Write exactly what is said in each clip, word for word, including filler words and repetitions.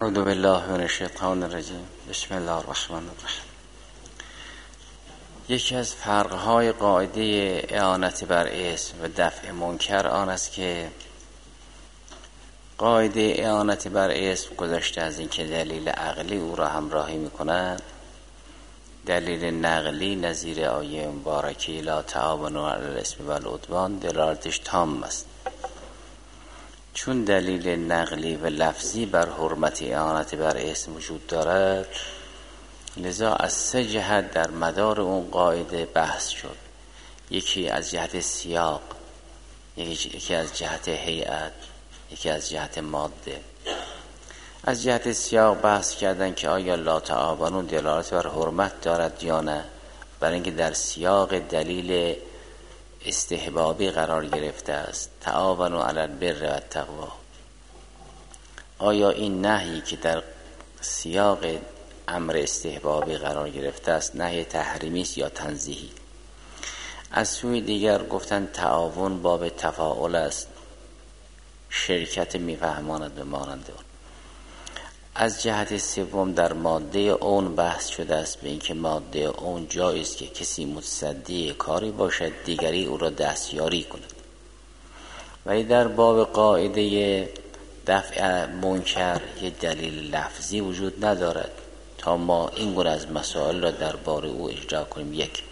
اعوذ بالله من الشیطان الرجیم. بسم الله الرحمن الرحیم. یکی از فرقهای قاعده اعانت بر اسم و دفع منکر آن است که قاعده اعانت بر اسم گذشته از این که دلیل عقلی او را همراهی می‌کند، دلیل نقلی نظیر آیه مبارکه لا تعاونوا علی الاسم والعدوان دلالتش تام است. چون دلیل نقلی و لفظی بر حرمت اعانت بر اسم وجود دارد، لذا از سه جهت در مدار اون قاعده بحث شد. یکی از جهت سیاق، یکی از جهت هیئت، یکی از جهت ماده. از جهت سیاق بحث کردن که آیا لا تعاونون دلالت بر حرمت دارد یا نه، برای اینکه در سیاق دلیل استحبابی قرار گرفته است، تعاونوا علی البر و التقوا. آیا این نهی که در سیاق امر استحبابی قرار گرفته است نهی تحریمی است یا تنزیهی؟ از سوی دیگر گفتن تعاون باب تفاعل است، شرکت میفهماند به مانند اون. از جهت سوم در ماده اون بحث شده است به اینکه ماده اون جایی است که کسی متصدی کاری باشد دیگری او را دستیاری کند، ولی در باب قاعده دفع منکر یک دلیل لفظی وجود ندارد تا ما این گونه از مسائل را درباره او اجرا کنیم. یک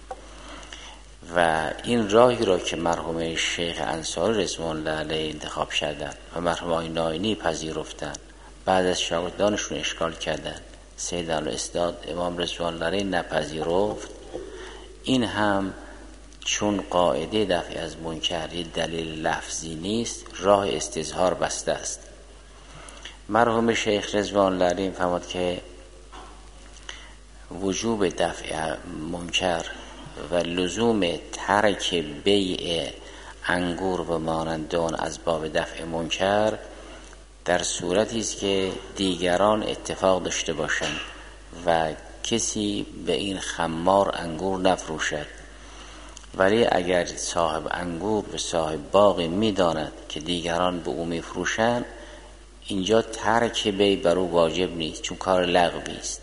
و این راهی را که مرحوم شیخ انصاری رضوان الله علیه انتخاب کردند و مرحوم آقای ناینی پذیرفتند، بعد از شاگردانشون اشکال کردن، سید الاستاد امام رضوان الله علیه نپذیرفت، این هم چون قاعده دفع از منکر دلیل لفظی نیست، راه استظهار بسته است. مرحوم شیخ رضوان الله علیه فرمود که وجوب دفع منکر و لزوم ترک بیع انگور و مانندان از باب دفع منکر در صورتی است که دیگران اتفاق داشته باشند و کسی به این خمار انگور نفروشد، ولی اگر صاحب انگور به صاحب باغ میداند که دیگران به او میفروشند، اینجا ترک بیع بر او واجب نیست چون کار لغوی است.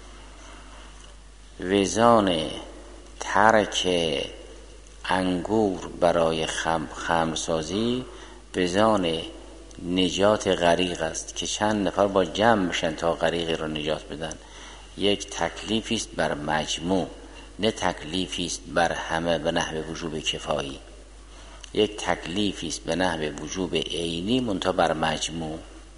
وزان ترک انگور برای خم خمرسازی وزان نجات غریق است که چند نفر با جمع بشن تا غریق را نجات بدن. یک تکلیفی است بر مجموع، نه تکلیفی است بر همه به نحو وجوب کفایی. یک تکلیفی است به نحو وجوب عینی منتها بر مجموع.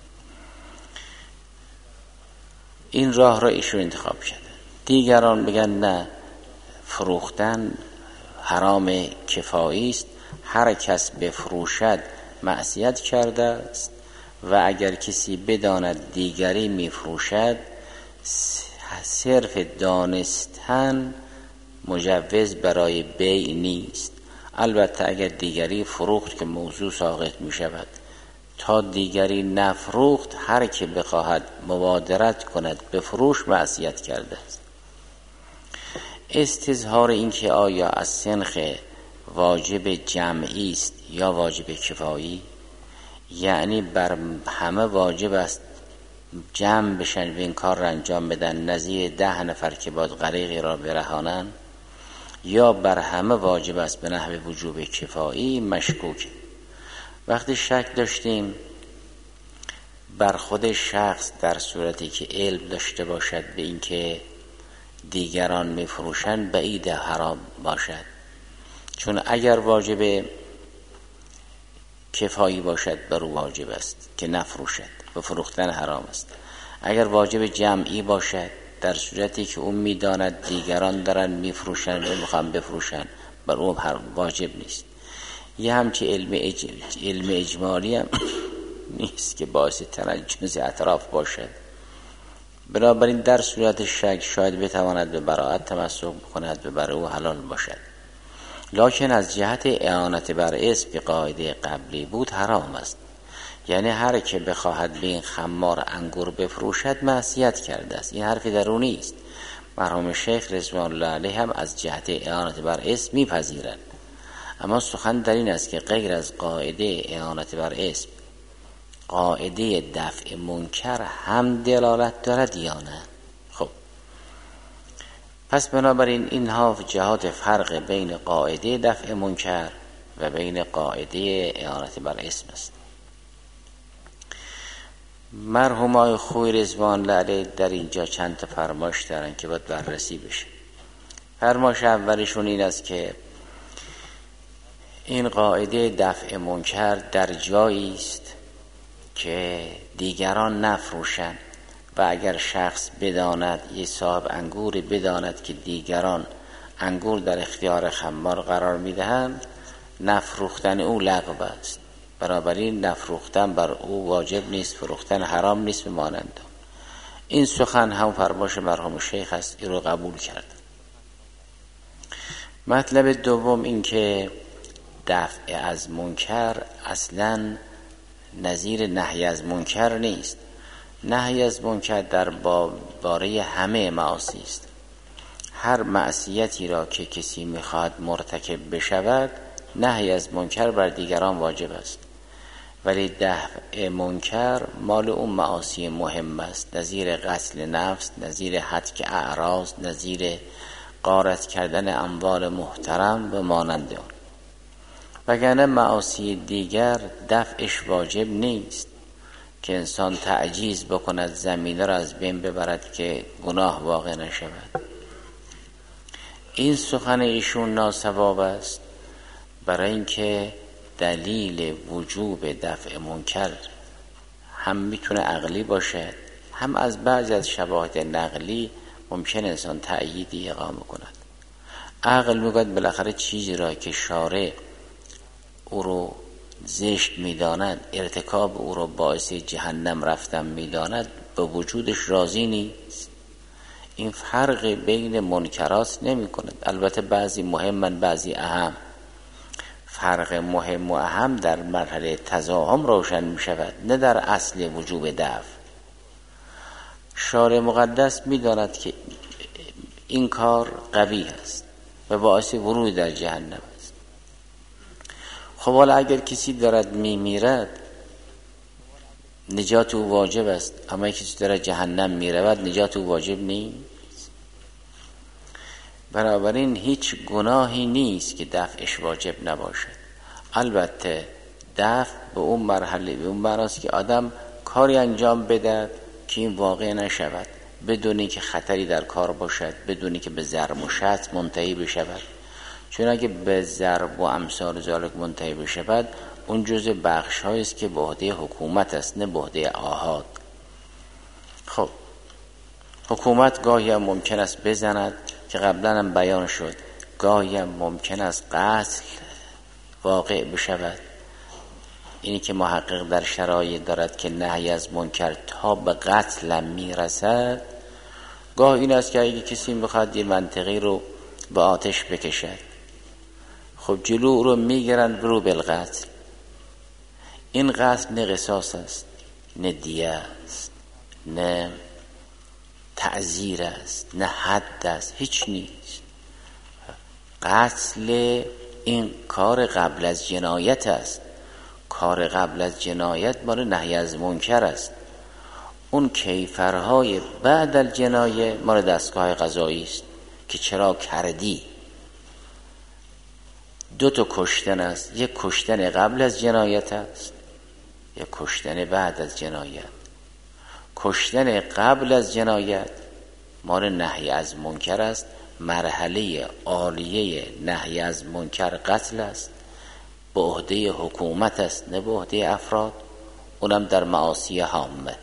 این راه را ایشون انتخاب کرده. دیگران بگن نه، فروختن حرام کفایی است، هر کس بفروشد معصیت کرده است و اگر کسی بداند دیگری میفروشد صرف دانستن مجوز برای بیع نیست. البته اگر دیگری فروخت که موضوع ساقط می شود، تا دیگری نفروخت هر که بخواهد مبادرت کند بفروش معصیت کرده است. استظهار این که آیا از سنخ واجب جمعی است یا واجب کفایی، یعنی بر همه واجب است جمع بشن و این کار را انجام بدن، نظیر ده نفر که باید غریقی را برهانن، یا بر همه واجب است به نحو وجوب کفایی، مشکوک. وقتی شک داشتیم بر خود شخص در صورتی که علم داشته باشد به این که دیگران میفروشن بعید حرام باشد، چون اگر واجب کفایی باشد بر او واجب است که نفروشد و فروختن حرام است. اگر واجب جمعی باشد در صورتی که اون میداند دیگران دارن میفروشن و میخوان بفروشن بر او واجب نیست. یه همچی علم, اج... علم اجمالی هم نیست که باعث تنجس اطراف باشد. بنابراین در صورت شک شاید بتواند به براءت تمسک بکند و بر او حلال باشد، لکن از جهت اعانت بر اسم که قاعده قبلی بود حرام است. یعنی هر که بخواهد به این خمار انگور بفروشد معصیت کرده است. این حرفی درونی است. مرحوم شیخ رضوان الله علیه هم از جهت اعانت بر اسم میپذیرند، اما سخن در این است که غیر از قاعده اعانت بر اسم قاعده دفع منکر هم دلالت دارد یا نه؟ خب پس بنابراین اینها جهات فرق بین قاعده دفع منکر و بین قاعده اعانت بر اسم است. مرحوم آقای خویی رضوان الله در اینجا چند تا فرمایش دارن که باید بررسی بشه. فرمایش اولشون این است که این قاعده دفع منکر در جایی است که دیگران نفروشند و اگر شخص بداند، یه صاحب انگوری بداند که دیگران انگور در اختیار خمار قرار میدهند، نفروختن او لغو است. بنابراین نفروختن بر او واجب نیست، فروختن حرام نیست به مانند. این سخن هم فرمایش مرحوم شیخ است، این رو قبول کرد. مطلب دوم این که دفع از منکر اصلاً نظیر نهی از منکر نیست. نهی از منکر در باره همه معاصی است. هر معصیتی را که کسی میخواد مرتکب بشود، نهی از منکر بر دیگران واجب است. ولی دفع منکر مال اون معاصی مهم است، نظیر قتل نفس، نظیر هتک اعراض، نظیر غارت کردن اموال محترم و مانند آن. وگرنه معاصی دیگر دفعش واجب نیست که انسان تعجیز بکند، زمینه را از بین ببرد که گناه واقع نشود. این سخن ایشون ناصواب است، برای اینکه دلیل وجوب دفع منکر هم میتونه عقلی باشه، هم از بعضی از شواهد نقلی ممکن انسان تأییدی اقامه کند. عقل میگوید بالاخره چیزی را که شارع او رو زشت میداند، ارتکاب او رو باعث جهنم رفتن میداند، به وجودش راضی نیست. این فرق بین منکرات نمی کند. البته بعضی مهمن، بعضی اهم. فرق مهم و اهم در مرحله تزاحم روشن می شود، نه در اصل وجوب دفع. شارع مقدس می داند که این کار قبیح است و باعث ورود در جهنم است. خب حالا اگر کسی دارد می میرد، نجات او واجب است، اما کسی دارد جهنم می رود، نجات او واجب نیست. بنابراین هیچ گناهی نیست که دفعش واجب نباشد. البته دفع به اون مرحله، به اون معناست که آدم کاری انجام بده که این واقع نشود، بدونی که خطری در کار باشد، بدونی که به ضرب و شتم منتهی بشود. چون اگه به ضرب و امثال ذالک منتهی بشود، اون جزء بخش هایی است که به عهده حکومت است، نه به عهده آحاد. خب حکومت گاهی هم ممکن است بزند که قبلا هم بیان شد، گاهی هم ممکن است قتل واقع بشود. اینی که محقق در شرایط دارد که نهی از منکر تا به قتل هم میرسد. گاه این است که اگه کسی میخواد یه منطقی رو به آتش بکشد، خب جلو رو میگیرن برو بالقتل. این قتل نه قصاص است، نه دیه است، نه تعزیر است، نه حد است، هیچ نیست. قتل این کار قبل از جنایت است. کار قبل از جنایت مال نهی از منکر است. اون کیفرهای بعد از جنایه مال دستگاه قضایی است که چرا کردی. دو تا کشتن است، یک کشتن قبل از جنایت است، یک کشتن بعد از جنایت. کشتن قبل از جنایت مال نهی از منکر است. مرحله عالیه نهی از منکر قتل است، به عهده حکومت است نه به عهده افراد، اونم در معاصی عامه.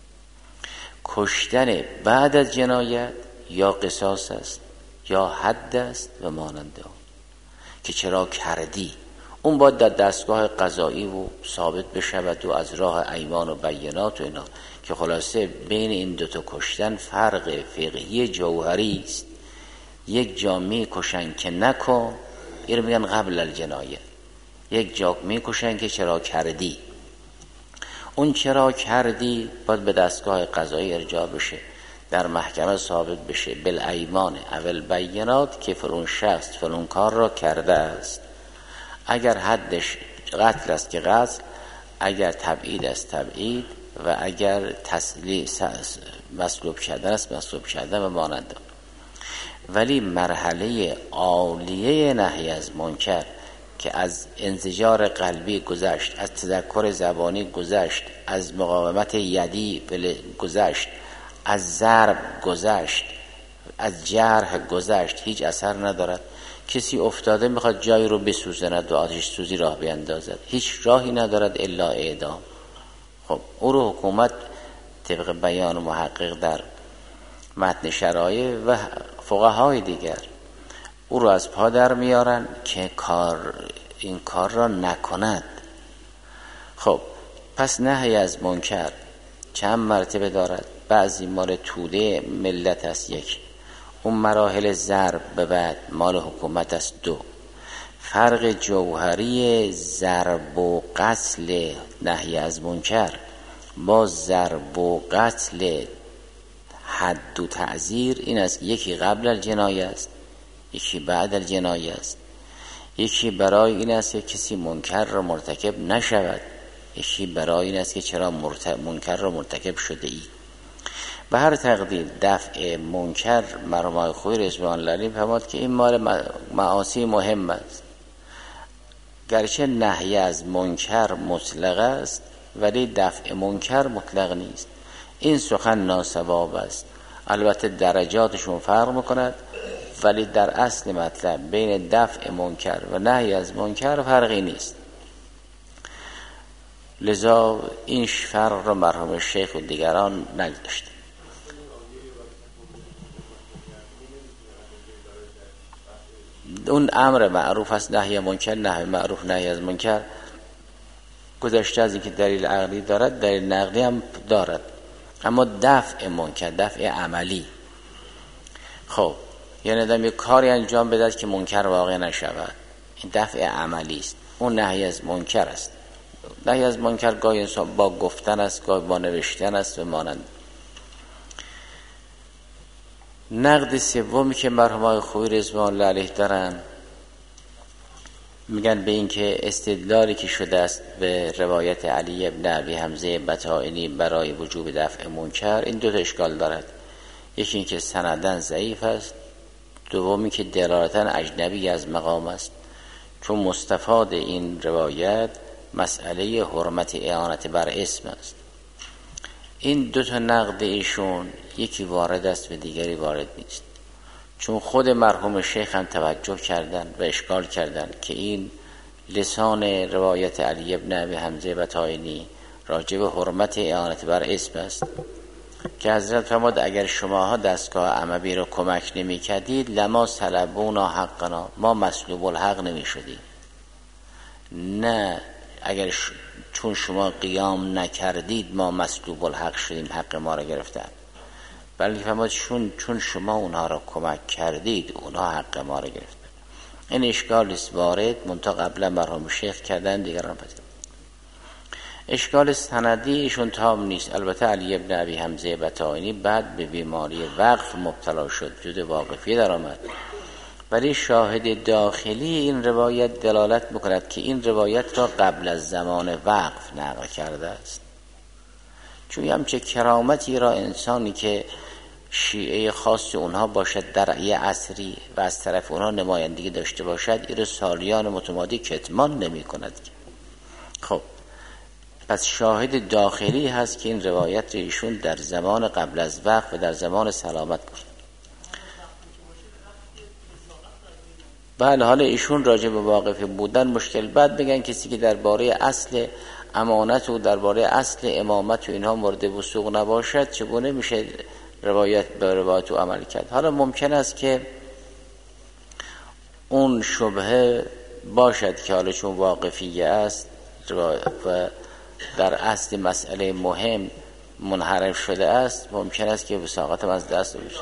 کشتن بعد از جنایت یا قصاص است یا حد است و مانند آن که چرا کردی. اون باید در دستگاه قضایی و ثابت بشود و از راه ایمان و بینات و اینا، که خلاصه بین این دوتا کشتن فرق فقهی جوهری است. یک جا می کشن که نکن، این میگن قبل الجنایه. یک جا می کشن که چرا کردی. اون چرا کردی باید به دستگاه قضایی ارجاع بشه، در محکمه ثابت بشه بالایمان اول بینات که فلان شخص فلان کار را کرده است. اگر حدش قتل است که قتل، اگر تبعید است تبعید و اگر تسلیل مسلوب کردن است مسلوب کردن و مانند. ولی مرحله عالیه نهی از منکر که از انزجار قلبی گذشت، از تذکر زبانی گذشت، از مقاومت یدی گذشت، از ضرب گذشت، از جرح گذشت، هیچ اثر ندارد. کسی افتاده میخواد جایی رو بسوزند و آتش سوزی راه بیندازد، هیچ راهی ندارد الا اعدام. خب او رو حکومت طبق بیان محقق در متن شرایع و فقهای دیگر او رو از پا در میارن که کار این کار را نکند. خب پس نهی از منکر چند مرتبه دارد؟ بعضی مال توده ملت است یک، اون مراحل ضرب به بعد مال حکومت است دو. فرق جوهری ضرب و قتل نهی از منکر با ضرب و قتل حد و تعزیر این است: یکی قبل الجنایه است، یکی بعد الجنایه است. یکی برای این است که کسی منکر را مرتکب نشود، یکی برای این است که چرا منکر را مرتکب شده ای. به هر تقدیر دفع منکر مرحوم خویی رضوان الله علیه فرمود که این مال معاصی مهم است. گرچه نهی از منکر مطلق است ولی دفع منکر مطلق نیست. این سخن ناصواب است. البته درجاتشون فرق میکند ولی در اصل مطلب بین دفع منکر و نهی از منکر فرقی نیست. لذا این فرق را مرحوم شیخ و دیگران نگذاشت. اون امر معروف است نهی منکر، نهی معروف نهی از منکر گذشته از اینکه دلیل عقلی دارد دلیل نقلی هم دارد، اما دفع منکر دفع عملی. خب یعنی آدم یک کاری انجام بدهد که منکر واقع نشود، این دفع عملی است. اون نهی از منکر است. نهی از منکر گاهی انسان با گفتن است، گاهی با نوشتن است و مانند. نقد سومی که مرحوم خویی رضوان الله علیه دارن میگن به این که استدلالی که شده است به روایت علی ابن ابی حمزه بطائنی برای وجوب دفع منکر این دو تا اشکال دارد. یکی این که سندن ضعیف است، دومی که دلالتا اجنبی از مقام است، چون مستفاد این روایت مسئله حرمت اعانت بر اسم است. این دو تا نقد ایشون یکی وارد است و دیگری وارد نیست، چون خود مرحوم شیخ هم توجه کردن و اشکال کردن که این لسان روایت علی ابن ابی حمزه بطائنی راجع به حرمت اعانت بر اسم است که حضرت فرمود اگر شماها دستگاه عموی را کمک نمی کردید لما سلبونا حقنا، ما مسلوب الحق نمی شدیم. نه اگر ش... چون شما قیام نکردید ما مسلوب الحق شدیم، حق ما را گرفتن، بلکه فرمود چون چون شما اونها را کمک کردید اونها حق ما را گرفتن. این اشکال است وارد، منتها قبلا مرحوم شیخ کردن دیگران پذیر. اشکال سندی ایشون تام نیست. البته علی ابن ابی حمزه بطائنی بعد به بیماری وقف مبتلا شد، جود واقفی در آمد، ولی شاهد داخلی این روایت دلالت میکند که این روایت را قبل از زمان وقف نقل کرده است. چون همچه کرامتی را انسانی که شیعه خاص اونها باشد در یه عصری و از طرف اونها نمایندگی داشته باشد، این سالیان متمادی کتمان نمی کند. خب پس شاهد داخلی هست که این روایت را ایشون در زمان قبل از وقت و در زمان سلامت کرد. بله حالا ایشون راجع به واقف بودن مشکل، بعد بگن کسی که درباره اصل امانت و درباره اصل امامت و اینها مورد وثوق نباشد چگونه میشه روایت به روایت و عمل کرد؟ حالا ممکن است که اون شبهه باشد که حالا چون واقفیه است و در اصل مسئله مهم منحرف شده است، ممکن است که وثاقت هم از دست بشه.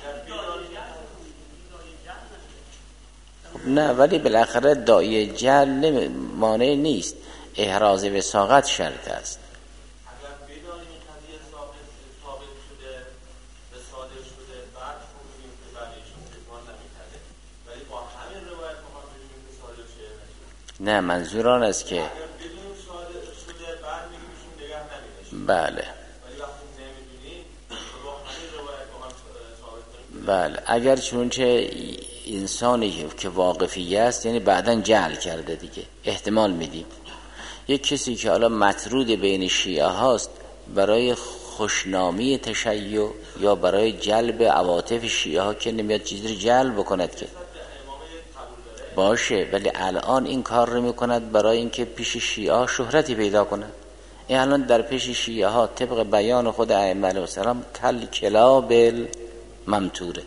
نه ولی بالاخره داعی جهل مانع نیست، احراز وثاقت شرط است. اگر بدانیم این قضیه ثابت شده به صادر شده بعد بگیم که بعدشون کتمان نمی‌کرده، ولی با همین روایت ما بگیم که صادر شده نشده. نه منظور آن است که اگر بدونیم صادر شده بله ولی وقتی نمیدونیم با همین روایت با هم ثابت کنیم. بله اگر چونچه انسانی که واقفی است یعنی بعداً جهل کرده دیگه احتمال میدیم. یک کسی که حالا مطرود بین شیعه هاست برای خوشنامی تشیع یا برای جلب عواطف شیعه ها که نمیاد چیزی رو جلب بکند که باشه، ولی الان این کار رو میکند برای اینکه پیش شیعه ها شهرتی پیدا کند. این الان در پیش شیعه ها طبق بیان خود ائمه علیهم السلام کل کلاب ممتوره.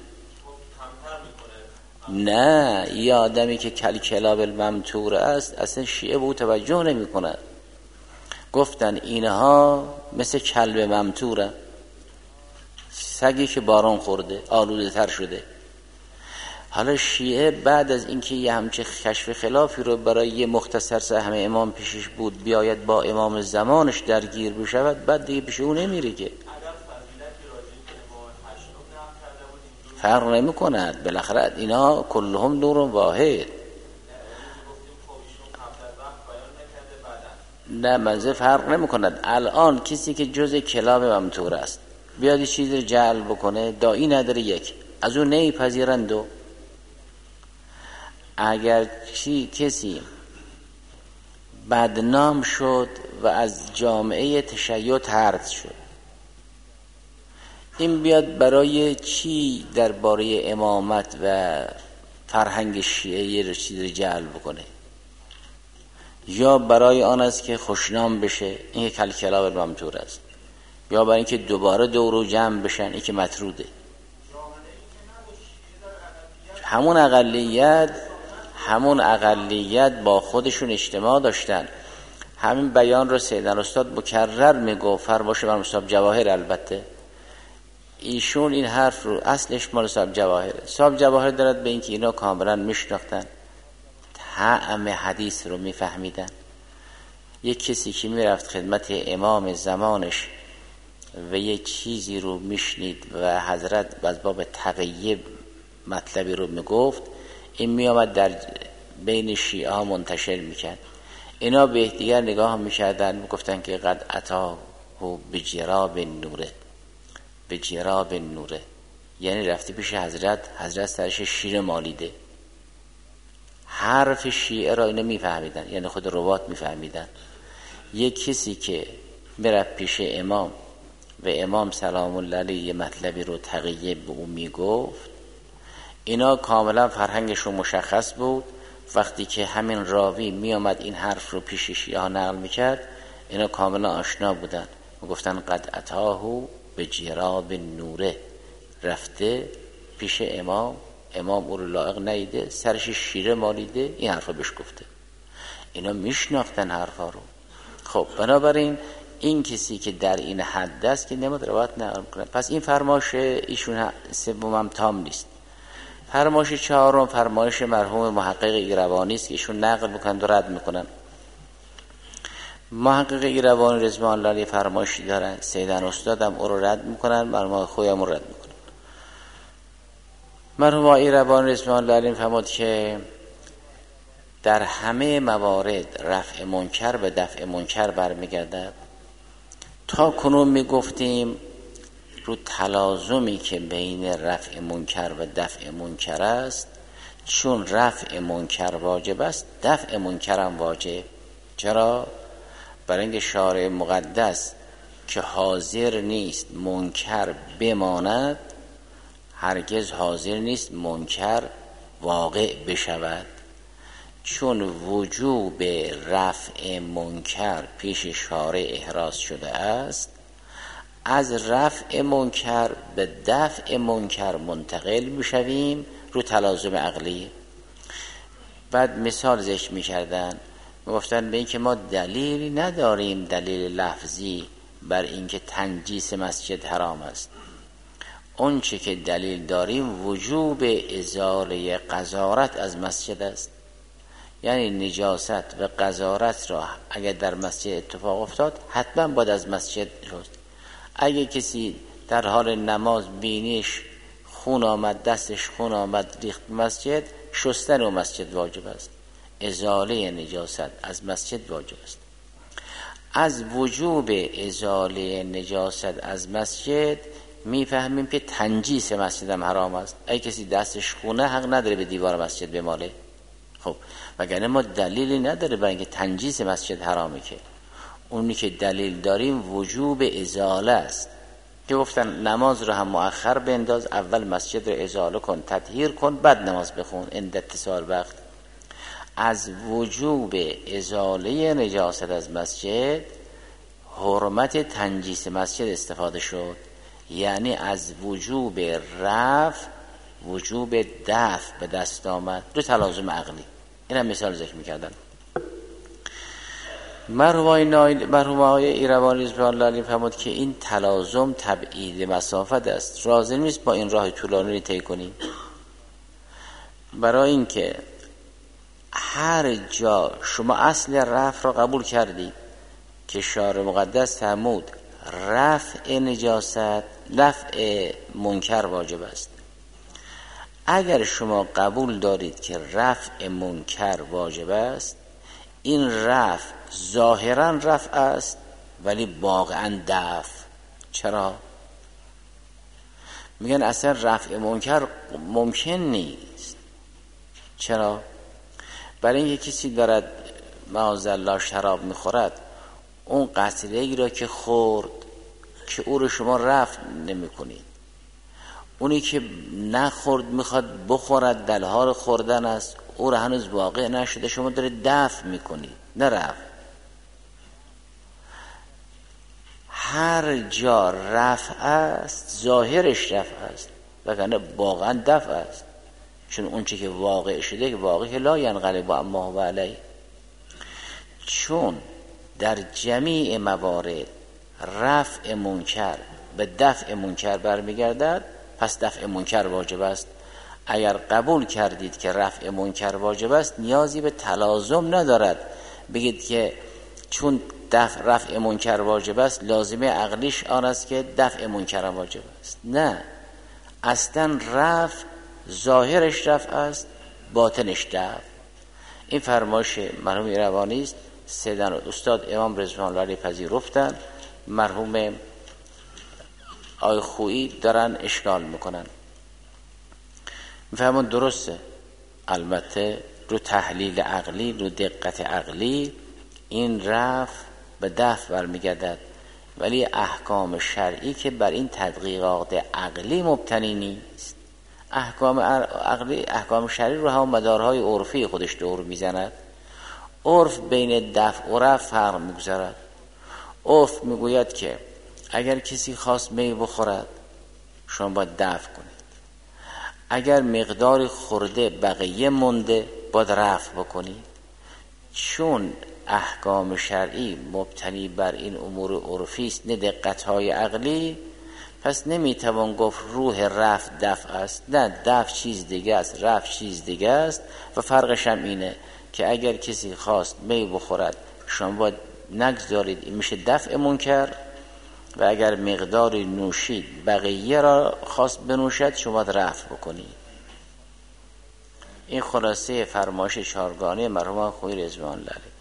نه، یه آدمی که کل کلاب ممتوره است اصلا شیعه به او توجه نمی کند. گفتن اینها مثل کلب ممتوره، سگی که باران خورده آلوده تر شده. حالا شیعه بعد از اینکه یه همچه کشف خلافی رو برای یه مختصر سهم امام پیشش بود بیاید با امام زمانش درگیر بشود، بعد دیگه پیش اون نمیره که فرق نمی کند. بالاخره اینا کلهم نور واحد. نه منظور فرق نمی کند. الان کسی که جز کلاب ممتور است بیادی چیز رو جعل بکنه دایی نداره، یک از اون نیپذیرند. و اگر چی کسی بدنام شد و از جامعه تشیع طرد شد، این بیاد برای چی درباره امامت و فرهنگ شیعه یه چیز رو جعل بکنه؟ یا برای آن است که خوشنام بشه، این که کلکلاب ممتور است، یا برای اینکه دوباره دورو جمع بشن، این که مطروده. همون اقلیت همون اقلیت با خودشون اجتماع داشتن. همین بیان رو سیدن استاد مکرر میگو، فرمایش مرحوم صاحب جواهر، البته ایشون این حرف رو اصلش مال صاحب جواهره. صاحب جواهر دارد به اینکه اینا کاملا میشناختن، طعم حدیث رو میفهمیدن. یک کسی که میرفت خدمت امام زمانش و یک چیزی رو میشنید و حضرت از باب تقیه مطلبی رو میگفت، این میامد در بین شیعه ها منتشر میکرد. اینا به دیگر نگاه میکردن، میگفتن که قد اتاه بجراب نوره، بجراب نوره، یعنی رفتی پیش حضرت، حضرت سرش شیر مالیده. حرف شیعه را اینا میفهمیدن، یعنی خود روات میفهمیدن. یک کسی که میرفت پیش امام و امام سلام الله علیه یه مطلبی رو تقیه به اون میگفت، اینا کاملا فرهنگشون مشخص بود. وقتی که همین راوی می آمد این حرف رو پیش شیعه ها نقل میکرد، اینا کاملا آشنا بودن، میگفتن قد اتاهو به جراب نوره، رفته پیش امام، امام او رو لایق نیده، سرش شیره مالیده، این حرف رو بهش گفته. اینا میشناختن حرفا رو. خب بنابراین این کسی که در این حد است که نمید روایت نقل کنه. پس این فرمایش ایشون سوم هم تام نیست. فرمایش چهارم فرمایش مرحوم محقق ایروانی است که ایشون نقل میکنن و رد میکنن. محقق ایروانی رضوان الله علیه فرمایشی دارن، سیدن استاد هم او رو رد میکنن، مرحوم خویم رو رد میکنن. مرحوم ایروانی رضوان الله علیه فرمود که در همه موارد رفع منکر به دفع منکر برمیگردد. تا کنون میگفتیم رو تلازمی که بین رفع منکر و دفع منکر است، چون رفع منکر واجب است دفع منکر هم واجب. چرا؟ برای اینکه شارع مقدس که حاضر نیست منکر بماند، هرگز حاضر نیست منکر واقع بشود. چون وجوب رفع منکر پیش شارع احراز شده است، از رفع منکر به دفع منکر منتقل میشویم رو تلازم عقلی. بعد مثال ذکر میکردن، میگفتن به اینکه ما دلیلی نداریم، دلیل لفظی بر اینکه تنجیس مسجد حرام است. اون چه که دلیل داریم وجوب ازاله قذارت از مسجد است. یعنی نجاست و قذارت را اگر در مسجد اتفاق افتاد حتما باید از مسجد شست. اگه کسی در حال نماز بینیش خون آمد، دستش خون آمد ریخت مسجد، شستن و مسجد واجب است. ازاله نجاست از مسجد واجب است. از وجوب ازاله نجاست از مسجد میفهمیم که تنجیس مسجد هم حرام است. اگه کسی دستش خونه حق نداره به دیوار مسجد بماله. خب وگرنه ما دلیلی نداره برای اینکه تنجیس مسجد حرامه. که اونی که دلیل داریم وجوب ازاله است که گفتن نماز رو هم مؤخر بنداز، اول مسجد رو ازاله کن، تطهیر کن، بعد نماز بخون عند اتصال وقت. از وجوب ازاله نجاست از مسجد حرمت تنجیس مسجد استفاده شد، یعنی از وجوب رفع وجوب دفع به دست آمد. دو تلازم عقلی. این هم مثال ذکر میکردن. مرحوم آقای ایروانی رضوان الله علیه فرمود که این تلازم تبعید مسافت است، لازم نیست با این راه طولانی رو طی کنیم. برای اینکه هر جا شما اصل رفع را قبول کردید که شارع مقدس فرمود رفع نجاست رفع منکر واجب است، اگر شما قبول دارید که رفع منکر واجب است، این رفع ظاهرا رفع است ولی واقعا دفع. چرا؟ میگن اصلا رفع منکر ممکن نیست. چرا؟ برای اینکه کسی دارد معاذالله شراب میخورد، اون قطره‌ای را که خورد که او رو شما رفع نمی کنید، اونی که نخورد میخواد بخورد دلها خوردن است، او را هنوز واقع نشده، شما داره دفع میکنید نه رفع. هر جا رفع است ظاهرش رفع است وگرنه واقعا دفع است، چون اون چی که واقع شده که واقع لا ینقلب اما هو علیه. چون در جمیع موارد رفع منکر به دفع منکر برمیگردد، پس دفع منکر واجب است. اگر قبول کردید که رفع منکر واجب است، نیازی به تلازم ندارد بگید که چون دفع رفع منکر واجب است لازمه عقلیش آن است که دفع منکر واجب است. نه، اصلا رفع ظاهرش رفع است، باطنش دفع. این فرمایش مرحوم ایروانی است. سیدن استاد امام رضوان الله علیه پذیرفتن، مرحوم آقای خویی دارن اشکال میکنن. میفهمون درسته، البته رو تحلیل عقلی، رو دقت عقلی این رفع به دفع برمیگردد، ولی احکام شرعی که بر این تدقیقات عقلی مبتنی نیست. احکام عقلی، احکام شرعی رو هم مدارهای عرفی خودش دور میزند. عرف بین دفع و رفع فرق میگذارد. عرف میگوید که اگر کسی خواست می بخورد شما باید دفع کنید، اگر مقدار خورده بقیه مونده باید رفع بکنید. چون احکام شرعی مبتنی بر این امور عرفی است نه دقت‌های عقلی، پس نمیتوان گفت روح رفع دفع است. نه، دفع چیز دیگه است، رفع چیز دیگه است. و فرقش هم اینه که اگر کسی خواست می بخورد شما باید نگذارید، این میشه دفع منکر، و اگر مقداری نوشید بقیه را خواست بنوشد شما باید رفع بکنید. این خلاصه فرمایش چهارگانه مرحوم خویی رضوان الله علیه.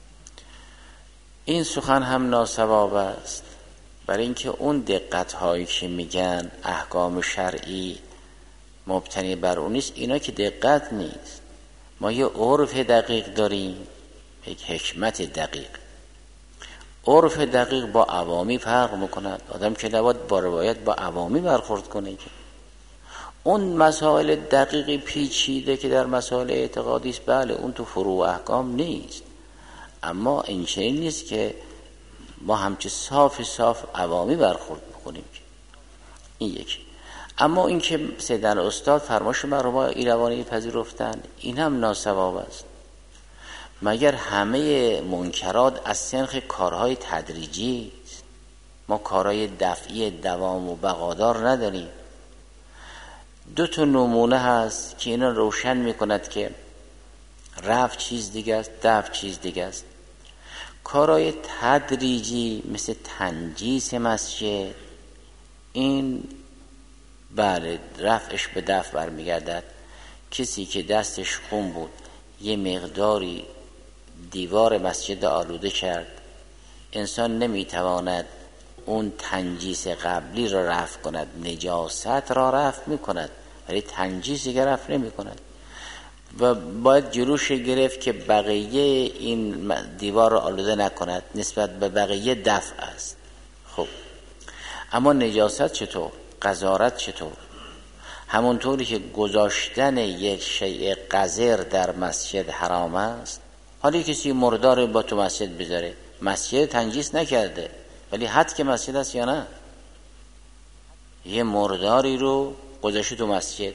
این سخن هم ناصواب است، برای اینکه اون دقت هایی که میگن احکام شرعی مبتنی بر اون نیست، اینا که دقت نیست. ما یه عرف دقیق داریم، یک حکمت دقیق. عرف دقیق با عوامی فرق میکند. آدم که نباید با روایت با عوامی برخورد کنه. که اون مسائل دقیقی پیچیده که در مسائل اعتقادی است، بله اون تو فروع احکام نیست، اما این چنین نیست که ما همچه صاف صاف عوامی برخورد بکنیم. که این یکی. اما این که سیدن استاد فرمایش مرحوم ایروانی پذیرفتن، این هم ناصواب است. مگر همه منکرات از سنخ کارهای تدریجی است؟ ما کارهای دفعی دوام و بقادار نداریم. دو تا نمونه هست که اینا روشن میکند که رفع چیز دیگه است، دفع چیز دیگه است. کارهای تدریجی مثل تنجیس مسجد، این بله رفعش به دفع برمیگردد. کسی که دستش خون بود یه مقداری دیوار مسجد آلوده کرد انسان نمیتواند اون تنجیس قبلی را رفع کند، نجاست را رفع میکند ولی تنجیسی که رفع نمیکند و باید جلوش گرفت که بقیه این دیوار را آلوده نکند، نسبت به بقیه دفع است. خب اما نجاست چطور؟ قذارت چطور؟ همونطوری که گذاشتن یک شیء قذر در مسجد حرام است. حالا کسی مردار با تو مسجد بذاره، مسجد تنجیس نکرده ولی حد که مسجد است یا نه؟ یه مرداری رو گذاشته تو مسجد،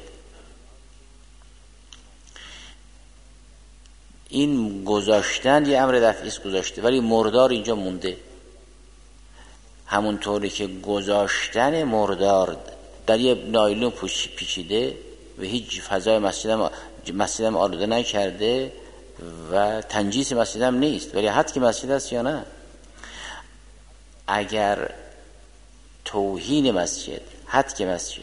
این گذاشتن یه امر دفعی است گذاشته ولی مردار اینجا مونده. همونطوری که گذاشتن مردار در یه نایلون پیچیده و هیچ فضای مسجدم مسجدم آلوده نکرده و تنجیس مسجدم نیست ولی حد که مسجد است یا نه؟ اگر توهین مسجد، حد که مسجد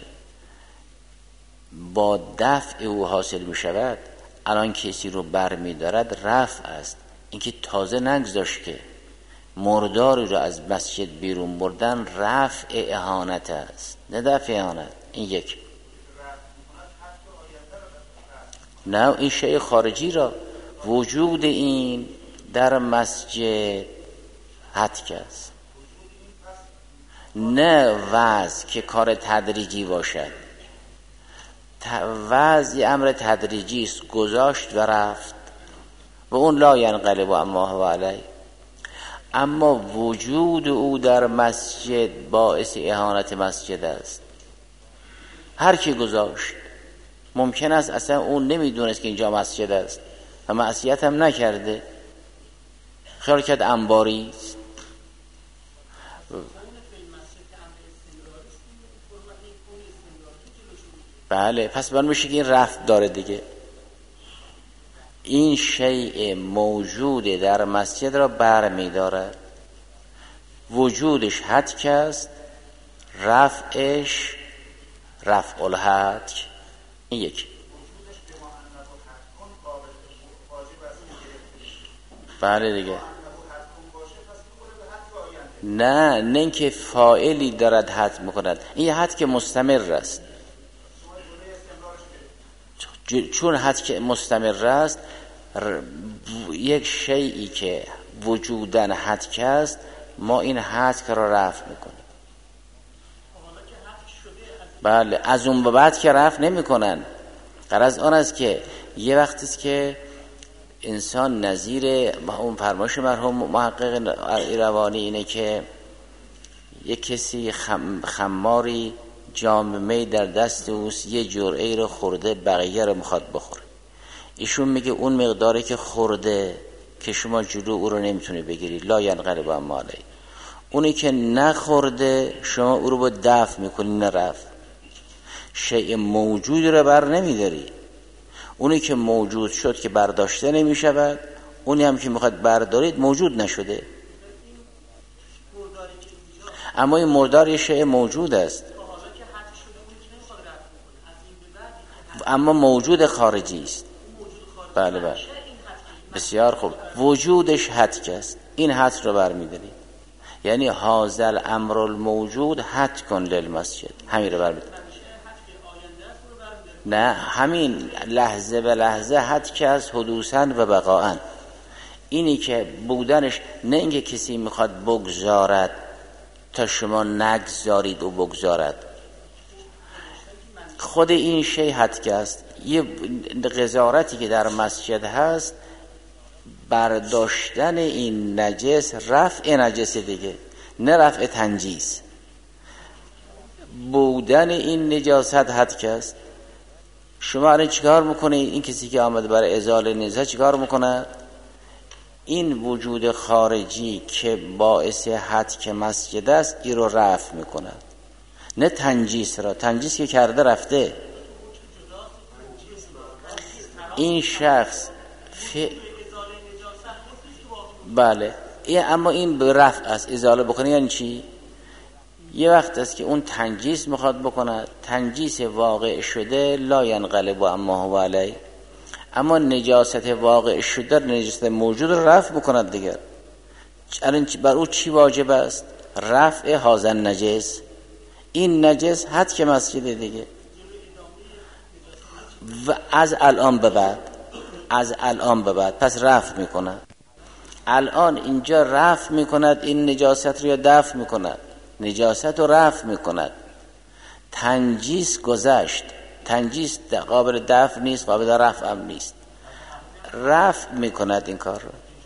با دفع او حاصل می شود، الان کسی رو بر می دارد رفع است. اینکه تازه نگذاشت که مرداری رو از مسجد بیرون بردن رفع اهانت است، نه دفع اهانت. این یک. نه این شیء خارجی را وجود این در مسجد حد است، نه وضع که کار تدریجی باشد. وضع یه امر تدریجی است، گذاشت و رفت و اون لا ینقلب اما هو علیه. اما وجود او در مسجد باعث اهانت مسجد است. هر کی گذاشت، ممکن است اصلا اون نمیدونست که اینجا مسجد است و معصیت هم نکرده، خیال کرد انباری است. بله، پس باید میشه که این رفت داره دیگه. این شیء موجود در مسجد را بر می دارد، وجودش حتک است، رفعش رفع الحتک. این یک. بله دیگه. نه نه اینکه فاعلی دارد حد میکند، این حد که مستمر است. چون حد که مستمر است، یک شیئی که وجودن حد که است، ما این حد که را رفع میکنیم. بله، از اون به بعد که رفع نمیکنن. غرض آن است که یه وقتی است که انسان نظیر اون فرمایش مرحوم محقق ایروانی اینه که یک کسی خم خماری جام می در دست اوست، یه جرعه رو خورده، بقیه رو میخواد بخوره. ایشون میگه اون مقداری که خورده که شما جلو او رو نمیتونی بگیری، لا ینقلب اما علیه. اونی که نخورده شما او رو با دفع میکنی، نرفت. شیء موجود رو بر نمیداری. اونی که موجود شد که برداشته نمیشود، اونی هم که میخواد بردارید موجود نشده. اما این مردار یه شیء موجود است، اما موجود خارجی است. بله بله، بسیار خوب. وجودش حتک است، این حتک رو برمی‌داری. یعنی هازل امر الموجود حتکن للمسجد، همین رو برمی‌داری. نه، همین لحظه به لحظه حتک است، حدوثاً و بقاءً. اینی که بودنش، نه اینکه کسی میخواد بگذارد تا شما نگذارید و بگذارد. خود این شی حتک است. یه قذارتی که در مسجد هست، برداشتن این نجس رفع نجس دیگه، نه رفع تنجیس. بودن این نجاست حتک است. شما الان چیکار میکنه؟ این کسی که آمده برای ازاله نجاست چیکار میکنه؟ این وجود خارجی که باعث حتک مسجد است، این رو رفع میکنه، نه تنجیس را. تنجیس که کرده رفته. این شخص ف... بله این، اما این به رفع است. ازاله بکنه یعنی چی؟ یه وقت است که اون تنجیس میخواد بکنه، تنجیس واقع شده لا ینقلب اما هو علیه. اما نجاست واقع شده، نجاست موجود رو رفع بکند دیگر. الان بر او چی واجب است؟ رفع هازن نجس، این نجس حد که مسجد دیگه. و از الان به بعد از الان به بعد پس رفع میکند. الان اینجا رفع میکند، این نجاست رو یا دفع میکند؟ نجاست رو رفع میکند. تنجیس گذشت، تنجیس قابل دفع نیست، قابل رفع هم نیست، رفع میکند این کار رو.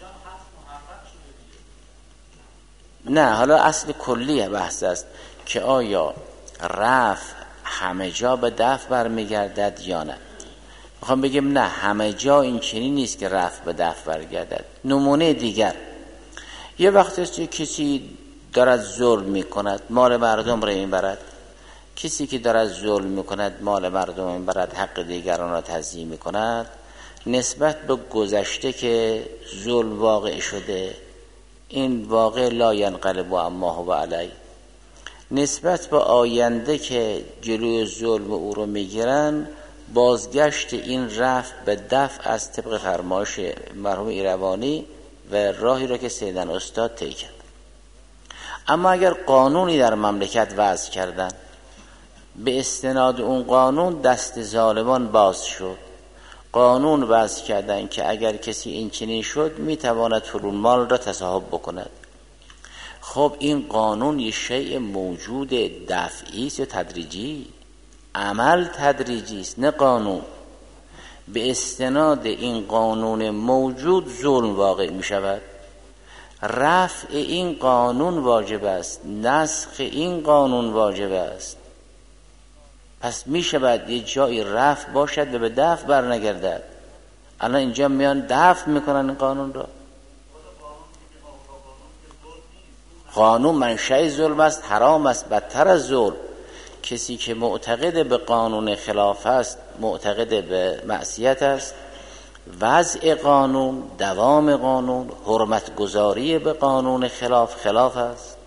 نه حالا اصل کلی بحث است که آیا رفع همه جا به دفع برمیگردد یا نه. میخوام بگم نه، همه جا این چنین نیست که رفع به دفع برگردد. نمونه دیگر، یه وقت است که کسی دارد ظلم میکند، مال مردم را اینبرد. کسی که دارد ظلم میکند، مال مردم اینبرد، حق دیگران را تضییع میکند، نسبت به گذشته که ظلم واقع شده، این واقع لا ینقلب اما هو علی. نسبت به آینده که جلوی ظلم او رو میگیرن، بازگشت این رفع به دفع از طبق فرمایش مرحوم ایروانی و راهی را که سیدن استاد طی کرد. اما اگر قانونی در مملکت وضع کردن، به استناد اون قانون دست ظالمان باز شد، قانون وضع کردن که اگر کسی این چنین شد میتواند فلان مال را تصاحب بکند. خب این قانون یه شیء موجود دفعی است یا تدریجی؟ عمل تدریجی است نه قانون. به استناد این قانون موجود ظلم واقع می شود. رفع این قانون واجب است، نسخ این قانون واجب است. پس می شود یه جایی رفع باشد و به دفع برنگردد. الان اینجا میان دفع میکنن این قانون را. قانون منشأ ظلم است، حرام است، بدتر از ظلم. کسی که معتقد به قانون خلاف است، معتقد به معصیت است. وضع قانون، دوام قانون، حرمت گذاری به قانون خلاف خلاف است.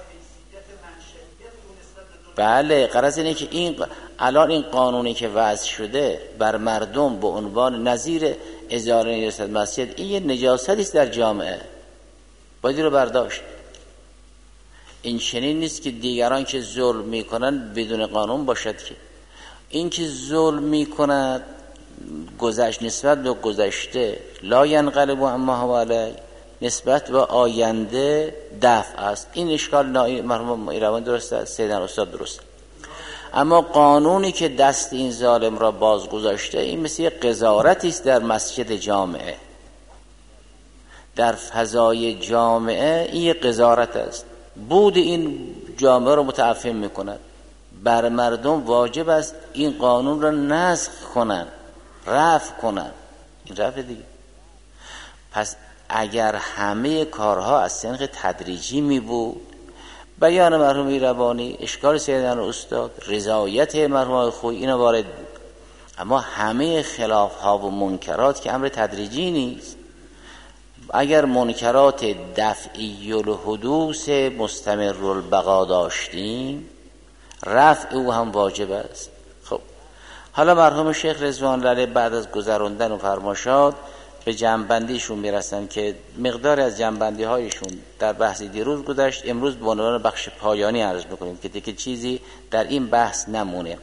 بله، غرض اینه که این الان این قانونی که وضع شده بر مردم به عنوان نظیر ازاله نجاست معصیت، این یه نجاستی است در جامعه، باید رو برداشت. این چنین نیست که دیگران که ظلم میکنن بدون قانون باشد. که این که ظلم میکند گذشت نسبت به گذشته لا ینقلب اما هو علی، نسبت به آینده دفع است. این اشکال مرحوم ایروانی درست است، سیدن استاد درست. اما قانونی که دست این ظالم را باز گذاشته، این مثل قضاوتی است در مسجد جامعه، در فضای جامعه. این یک قضاوت است، بود این جامعه را متعفن میکند. بر مردم واجب است این قانون را نسخ کنن، رفع کنن. این رفع دیگه. پس اگر همه کارها از سنخ تدریجی می بود، بیان مرحوم ایروانی، اشکال سیدن استاد، رضایت مرحوم خوی، اینا وارد بود. اما همه خلاف ها و منکرات که امر تدریجی نیست. اگر منکرات دفعی الحدوث مستمر البقا داشتیم، رفع او هم واجب است. خب حالا مرحوم شیخ رضوان الله بعد از گذراندن و فرماشات به جمع‌بندیشون میرسن که مقدار از جمع‌بندی هایشون در بحث دیروز گذشت. امروز به عنوان بخش پایانی عرض میکنیم که دیگه چیزی در این بحث نمونه.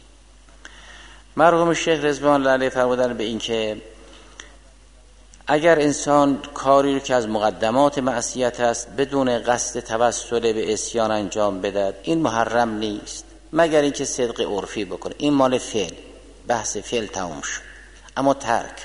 مرحوم شیخ رضوان الله فرمودن به این که اگر انسان کاری رو که از مقدمات معصیت است بدون قصد توسل به عصیان انجام بدهد، این محرم نیست مگر اینکه صدق عرفی بکنه. این مال فعل، بحث فعل تموم شد. اما ترک،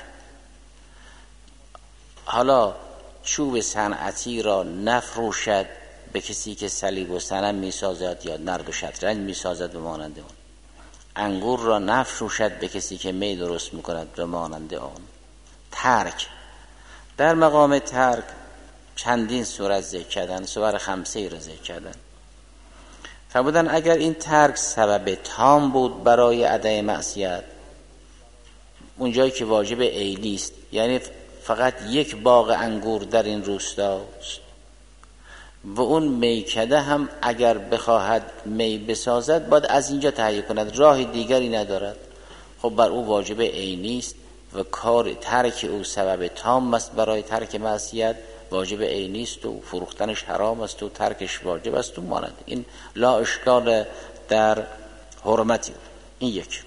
حالا چوب صنعتی را نفروشد به کسی که صلیب و صنم میسازد یا نرد و شطرنج میسازد و مانند آن. انگور را نفروشد به کسی که می درست میکند و مانند آن. ترک، در مقام ترک چندین صورت ذکر کردن، صور خمسه ای را ذکر کردن. فرمودن اگر این ترک سبب تام بود برای ادای معصیت، اونجایی که واجب عینی است، یعنی فقط یک باغ انگور در این روستاست و اون میکده هم اگر بخواهد می بسازد باید از اینجا تهیه کند، راه دیگری ندارد، خب بر او واجب عینی است و کار ترک او سبب تام است برای ترک معصیت و واجب عینی است و فروختنش حرام است و ترکش واجب است و مانند این لا اشکال در حرمتی. این یک.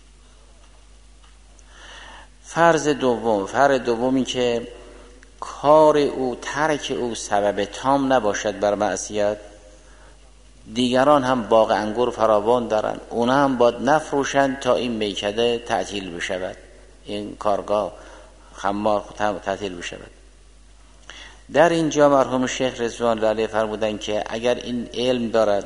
فرض دوم، فرض دومی که کار او، ترک او سبب تام نباشد بر معصیت. دیگران هم باغ انگور فراوان دارن، اونا هم باید نفروشند تا این میکده تعطیل بشود، این کارگاه خمار تعطیل بشود. در اینجا مرحوم شیخ رضوان الله علیه فرمودن که اگر این علم دارد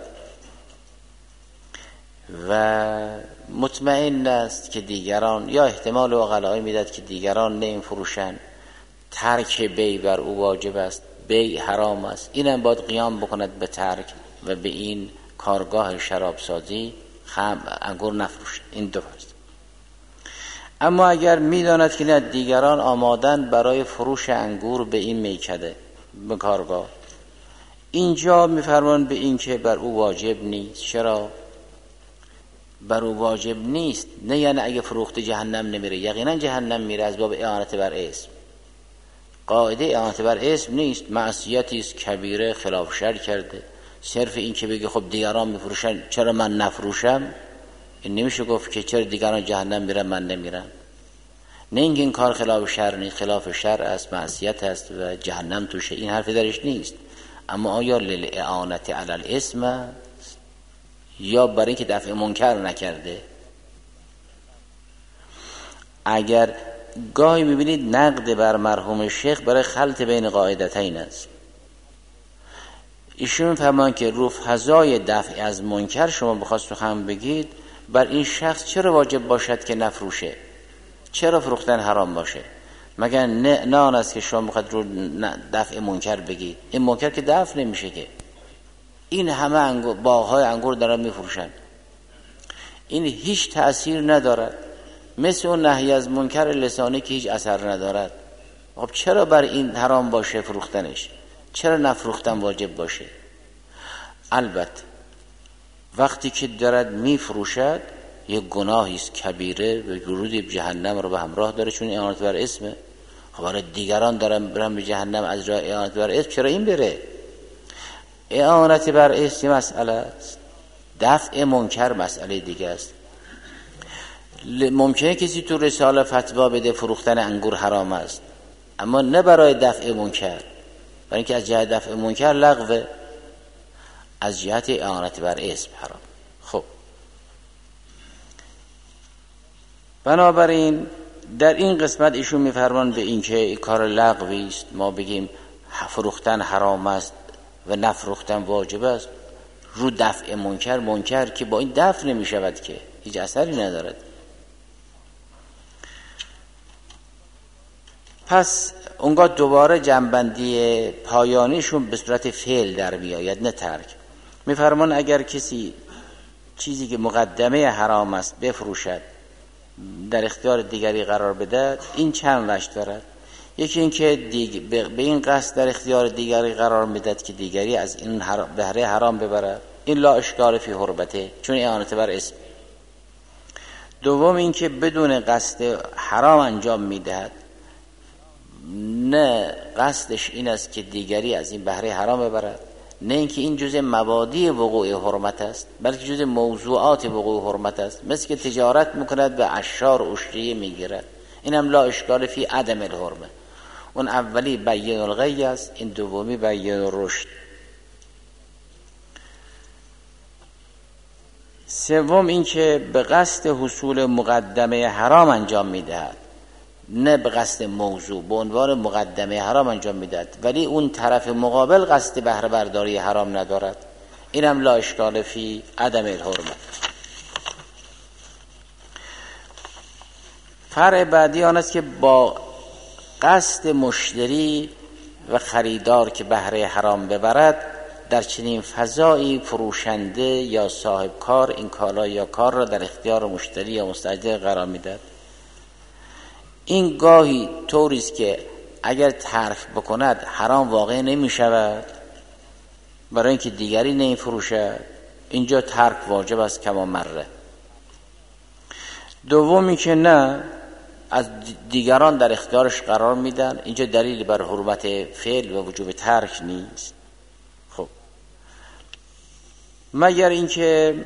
و مطمئن است که دیگران، یا احتمال عقلایی میداد که دیگران نمی فروشن، ترک بی بر او واجب است، بی حرام است، اینم باید قیام بکند به ترک و به این کارگاه شرابسازی خم انگور نفروشد. این دو است. اما اگر میداند که نه دیگران آمادن برای فروش انگور به این میکده، به کارگاه، اینجا میفرمان به این که بر او واجب نیست. چرا بر او واجب نیست؟ نه یعنی اگه فروخته جهنم نمیره، یقینا جهنم میره از باب اعانت بر اسم. قاعده اعانت بر اسم نیست، معصیتی است کبیره، خلاف شرع کرده. صرف این که بگه خب دیگران میفروشن چرا من نفروشم، این نمیشه گفت که چرا دیگران جهنم میرن من نمیرم. نه اینکه این کار خلاف شرع نیست، خلاف شرع است، معصیت است و جهنم توشه، این حرف درش نیست. اما آیا للاعانت علی الاسم است یا برای اینکه دفع منکر نکرده؟ اگر گاهی میبینید نقد بر مرحوم شیخ برای خلط بین قاعدتین است. ایشون فرمان که رو فضای دفع از منکر شما بخواست هم بگید بر این شخص چرا واجب باشد که نفروشه؟ چرا فروختن حرام باشه؟ مگر نه آن است که شما بخواید رو دفع منکر بگید؟ این منکر که دفع نمیشه که. این همه انگور، باغ‌های انگور دارن میفروشن، این هیچ تأثیر ندارد، مثل اون نهی از منکر لسانی که هیچ اثر ندارد. خب چرا بر این حرام باشه فروختنش؟ چرا نفروختن واجب باشه؟ البته وقتی که دارد میفروشد یک گناهی است کبیره و ورود به جهنم رو به همراه داره، چون اعانت بر اسمه. خب برای دیگران دارن برن به جهنم از راه اعانت بر اسم، چرا این بره؟ اعانت بر اسم مسئله است، دفع منکر مسئله دیگه است. ممکنه کسی تو رساله فتوا بده فروختن انگور حرام است، اما نه برای دفع منکر، برای اینکه از جهت دفع منکر لغوه، از جهت اعانت بر اسم حرام. خب بنابراین در این قسمت ایشون میفرمان به این که این کار لغوی است، ما بگیم فروختن حرام است و نفروختن واجب است، رو دفع منکر، منکر که با این دفع نمی شود که هیچ اثری ندارد. پس اونگاه دوباره جنبندی پایانیشون به صورت فعل در میآید نه ترک. میفرمان اگر کسی چیزی که مقدمه حرام است بفروشد، در اختیار دیگری قرار بده، این چند وجه دارد. یکی این که دیگ... به این قصد در اختیار دیگری قرار میداد که دیگری از این حرام... بهره حرام ببرد، این لا اشکال فی حرمته، چون اعانت بر اسم. دوم این که بدون قصد حرام انجام میدهد، نه قصدش این است که دیگری از این بهره حرام ببرد، نه اینکه این جزء مبادی وقوع حرمت است، بلکه جزء موضوعات وقوع حرمت است، مثل که تجارت میکند به اشار اشتریه میگیرد، این هم لا اشکال فی عدم الحرمه. اون اولی بیان الغی است، این دومی بیان الرشد. سوم این که به قصد حصول مقدمه حرام انجام میدهد، نه به قصد موضوع، به عنوان مقدمه حرام انجام میدهد، ولی اون طرف مقابل قصد بهره برداری حرام ندارد، اینم لا اشکال فی عدم الحرمه. فرع بعدی آن است که با قصد مشتری و خریدار که بهره حرام ببرد، در چنین فضایی فروشنده یا صاحب کار این کالا یا کار را در اختیار مشتری یا مستاجر قرار میدهد. این گاهی طوری است که اگر ترک بکند حرام واقع نمی شود، برای اینکه دیگری نمی فروشد، اینجا ترک واجب است کما مره. دومی که نه، از دیگران در اختیارش قرار میدن. اینجا دلیل بر حرمت فعل و وجوب ترک نیست. خب مگر اینکه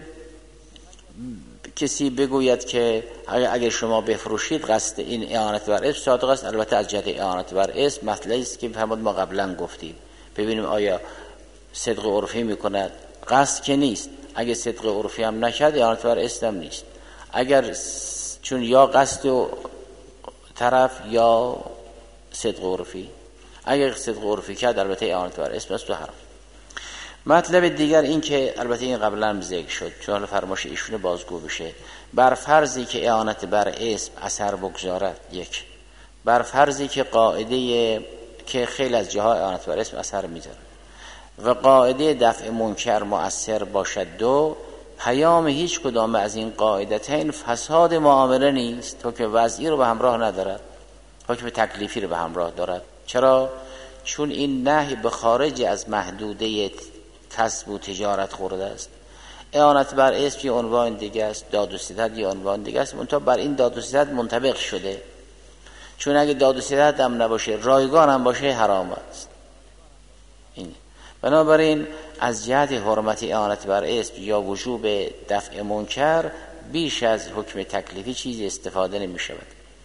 کسی بگوید که اگر شما بفروشید قصد این اعانت بر اسم صادق است. البته از جهت اعانت بر اسم مطلبی است که فرمود ما قبلا گفتیم، ببینیم آیا صدق عرفی میکند. قصد که نیست. اگه صدق عرفی هم نکرد اعانت بر اسم هم نیست. اگر چون یا قصد و طرف یا صدق عرفی، اگر صدق عرفی کرد البته اعانت بر اسم است و حرام. مطلب دیگر این که البته این قبلا ذکر شد چون فرمایش ایشون بازگو بشه، بر فرضی که اعانت بر اسم اثر بگذارد، یک بر فرضی که قاعده که خیلی از جاها اعانت بر اسم اثر میذاره و قاعده دفع منکر مؤثر باشد، دو پیام هیچ کدام از این قاعدتین فساد معامله نیست، حکم وضعی رو به همراه ندارد، حکم تکلیفی رو به همراه دارد. چرا؟ چون این نهی به خارج از محدوده کسب و تجارت خورده است. اعانت بر اسم یه عنوان دیگه است، داد و ستد یه عنوان دیگه است، منتها بر این داد و ستد منطبق شده. چون اگه داد و ستد هم نباشه رایگان هم باشه حرام است. این بنابراین از جهت حرمت اعانت بر اسم یا وجوب دفع منکر بیش از حکم تکلیفی چیزی استفاده نمی شود.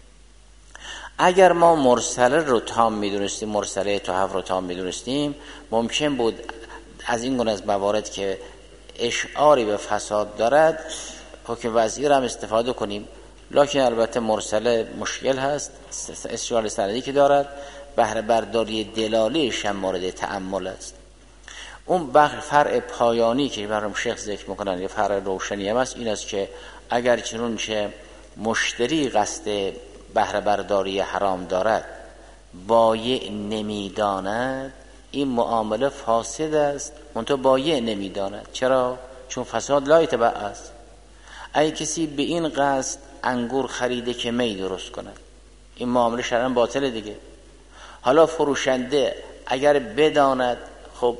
اگر ما مرسله رو تام می دونستیم، مرسله تحف رو تام می دونستیم، ممکن بود از این گونه از موارد که اشعاری به فساد دارد حکم وضعی رو هم استفاده کنیم. لکن البته مرسله مشکل هست، اشعار سندی که دارد بهره برداری دلالیش هم مورد تأمل است. اون بخش فرع پایانی که برام شیخ ذکر میکنن یه فرع روشنی هم است، این است که اگر چنانچه مشتری قصد بهره برداری حرام دارد بایع نمیداند، این معامله فاسد است، منتها بایع نمیداند. چرا؟ چون فساد لا یتبع است. اگه کسی به این قصد انگور خریده که می درست کند، این معامله شرعاً باطله دیگه. حالا فروشنده اگر بداند خب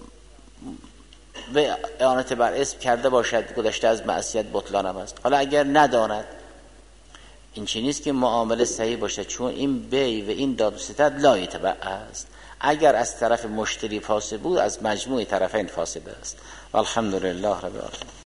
به اعانت بر اسم کرده باشد، گذشته از معصیت بطلان هم است. حالا اگر نداند، این چی نیست که معامله صحیح باشه، چون این بی و این داد و ستد لا یتبع است. اگر از طرف مشتری فاسد بود از مجموع طرفین فاسد است. والحمدلله رب العالمین.